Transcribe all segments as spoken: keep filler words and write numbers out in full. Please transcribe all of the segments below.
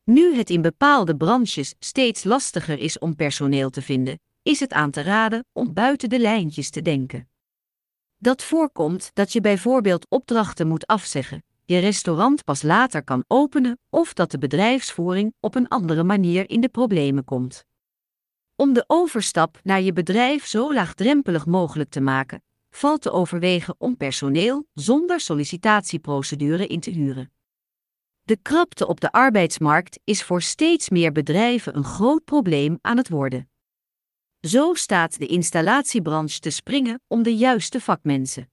Nu het in bepaalde branches steeds lastiger is om personeel te vinden, is het aan te raden om buiten de lijntjes te denken. Dat voorkomt dat je bijvoorbeeld opdrachten moet afzeggen, je restaurant pas later kan openen of dat de bedrijfsvoering op een andere manier in de problemen komt. Om de overstap naar je bedrijf zo laagdrempelig mogelijk te maken, valt te overwegen om personeel zonder sollicitatieprocedure in te huren. De krapte op de arbeidsmarkt is voor steeds meer bedrijven een groot probleem aan het worden. Zo staat de installatiebranche te springen om de juiste vakmensen.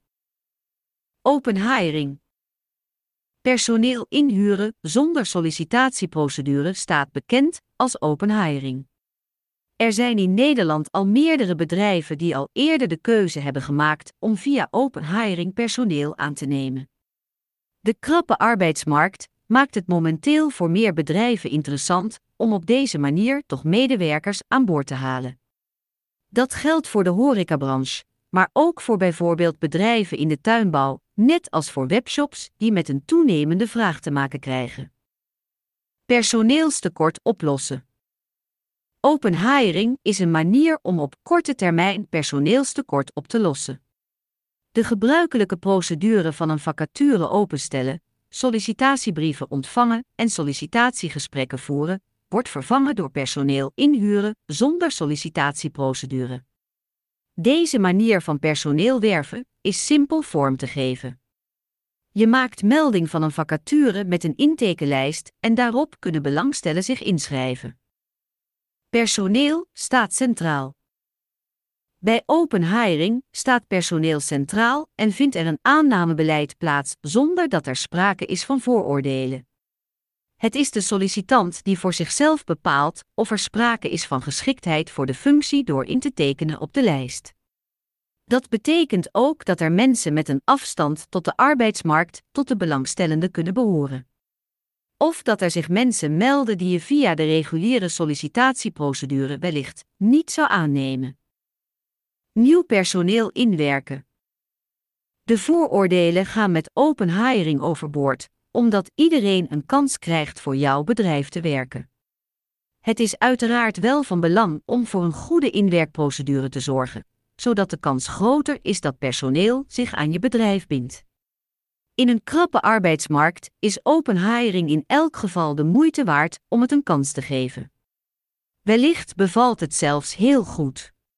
Open hiring. Personeel inhuren zonder sollicitatieprocedure staat bekend als open hiring. Er zijn in Nederland al meerdere bedrijven die al eerder de keuze hebben gemaakt om via open hiring personeel aan te nemen. De krappe arbeidsmarkt maakt het momenteel voor meer bedrijven interessant om op deze manier toch medewerkers aan boord te halen. Dat geldt voor de horecabranche, maar ook voor bijvoorbeeld bedrijven in de tuinbouw, net als voor webshops die met een toenemende vraag te maken krijgen. Personeelstekort oplossen. Open hiring is een manier om op korte termijn personeelstekort op te lossen. De gebruikelijke procedure van een vacature openstellen, sollicitatiebrieven ontvangen en sollicitatiegesprekken voeren, wordt vervangen door personeel inhuren zonder sollicitatieprocedure. Deze manier van personeel werven is simpel vorm te geven. Je maakt melding van een vacature met een intekenlijst en daarop kunnen belangstellenden zich inschrijven. Personeel staat centraal. Bij open hiring staat personeel centraal en vindt er een aannamebeleid plaats zonder dat er sprake is van vooroordelen. Het is de sollicitant die voor zichzelf bepaalt of er sprake is van geschiktheid voor de functie door in te tekenen op de lijst. Dat betekent ook dat er mensen met een afstand tot de arbeidsmarkt tot de belangstellenden kunnen behoren. Of dat er zich mensen melden die je via de reguliere sollicitatieprocedure wellicht niet zou aannemen. Nieuw personeel inwerken. De vooroordelen gaan met open hiring overboord, omdat iedereen een kans krijgt voor jouw bedrijf te werken. Het is uiteraard wel van belang om voor een goede inwerkprocedure te zorgen, zodat de kans groter is dat personeel zich aan je bedrijf bindt. In een krappe arbeidsmarkt is open hiring in elk geval de moeite waard om het een kans te geven. Wellicht bevalt het zelfs heel goed.